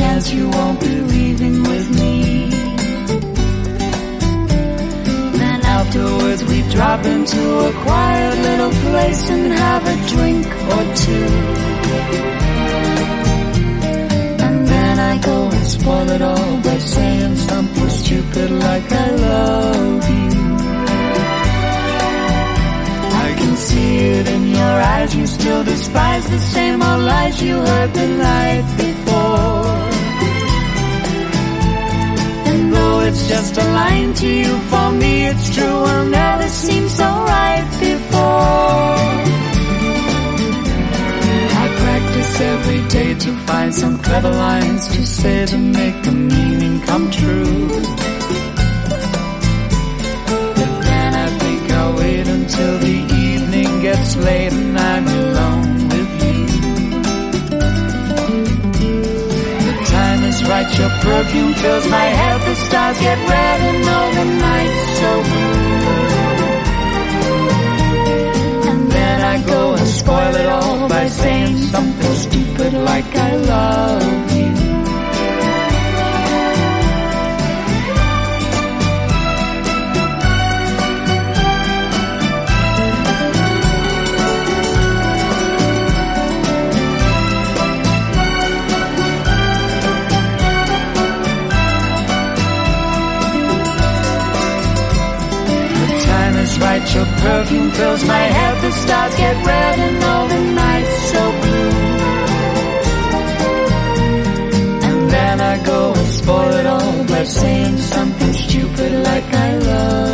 chance you won't be leaving with me. Then afterwards we drop into a quiet little place and have a drink or two. And then I go and spoil it all by saying something stupid like I love you. I can see it in your eyes, you still despise the same old lies you heard the night before. And though it's just a line to you, for me it's true, will never seem so right before. I practice every day to find some clever lines to say to make the meaning come true. But then I think I'll wait until the evening gets late and I'm alone with you. The time is right, your perfume fills my head, the stars get red and all the night's so blue. And then I go and spoil it all by saying something stupid like I love you. Right, your perfume fills my head, the stars get red and all the night's so blue. And then I go and spoil it all by saying something stupid like I love